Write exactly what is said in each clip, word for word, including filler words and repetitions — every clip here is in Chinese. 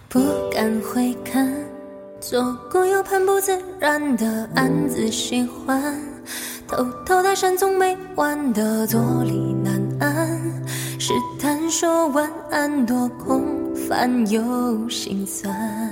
不敢回看，做过又盼不自然的暗自喜欢，偷偷搭讪总没完的坐立难安，试探说晚安多空泛又心酸，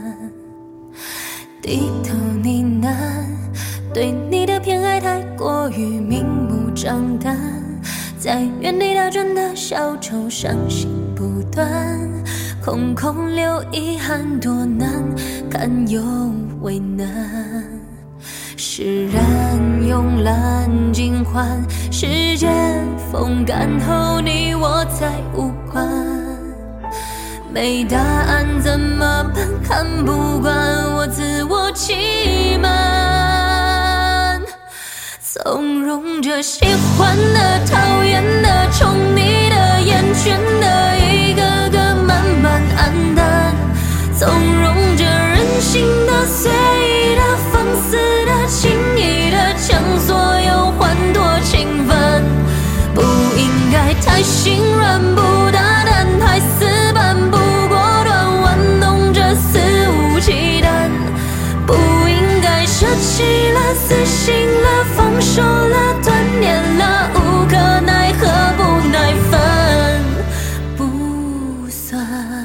低头呢喃，对你的偏爱太过于明目张胆，在原地打转的小丑伤心不断，空空留遗憾多难堪又为难，释然慵懒尽欢，时间风干后你我再无关，没答案怎么办？看不惯我自我欺瞒，纵容着喜欢的、讨厌的、宠你的、厌倦的，一个个慢慢黯淡，纵容着任性的、随意的、放肆的、轻易的，将所有欢脱侵犯，不应该太心软，不大胆，太死板，不果断，玩弄着肆无忌惮，不应该舍弃了、死心了、放手了、断念了，无可奈何，不耐烦，不算。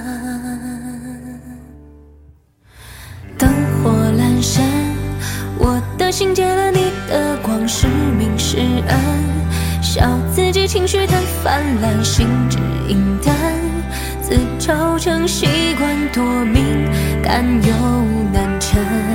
灯火阑珊，我的心借了你的光，是明是暗，笑自己情绪太泛滥，心智阴淡，自嘲成习惯，多敏感又难缠，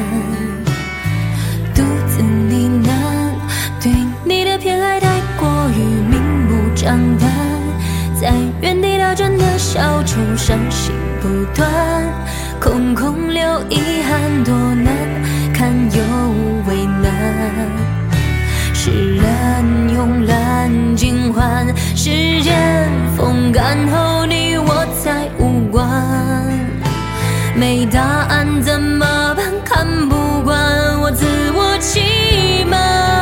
独自呢喃，对你的偏爱太过于明目张胆，在原地打转的小丑伤心不断，空空留遗憾多难堪又为难，释然慵懒尽欢，时间风干后你我才无关，没答案怎么办？看不惯我自我欺瞒，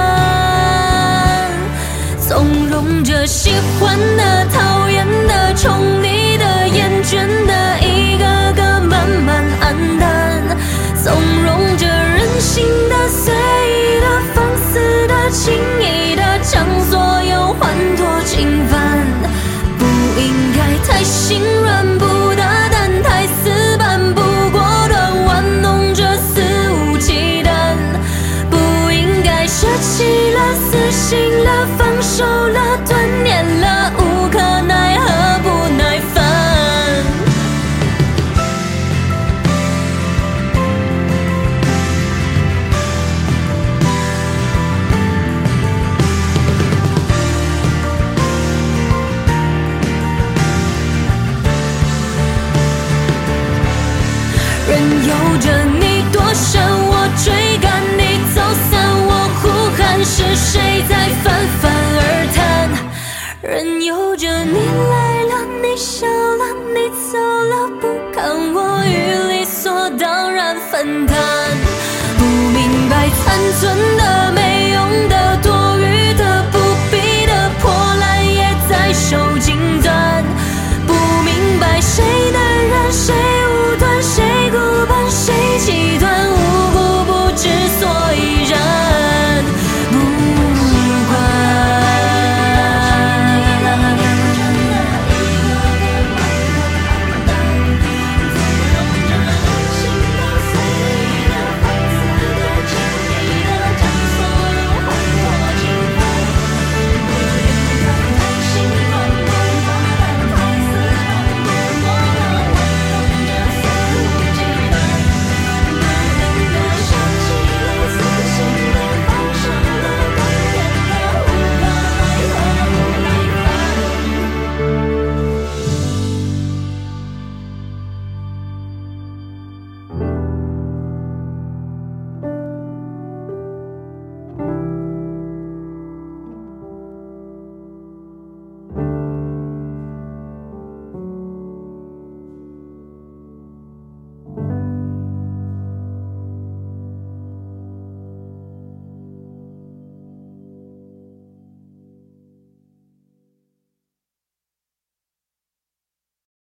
纵容着喜欢的、讨厌的、宠你的、厌倦的，一个个慢慢黯淡，纵容着任性的、随意的、放肆的、轻易的，将所有欢脱侵犯，不应该太心软，不大胆，太死板，不果断，玩弄着肆无忌惮，不应该舍弃了、死心了、放手了、断念了，无可奈何，不耐烦。任由着你躲闪，我追赶你走散，我呼喊，是谁在泛泛而谈？任由着你来了，你笑了，你走了，不看我与理所当然分担，不明白残存的、没用的、多余的、不必的、破烂也在手尽断，不明白谁的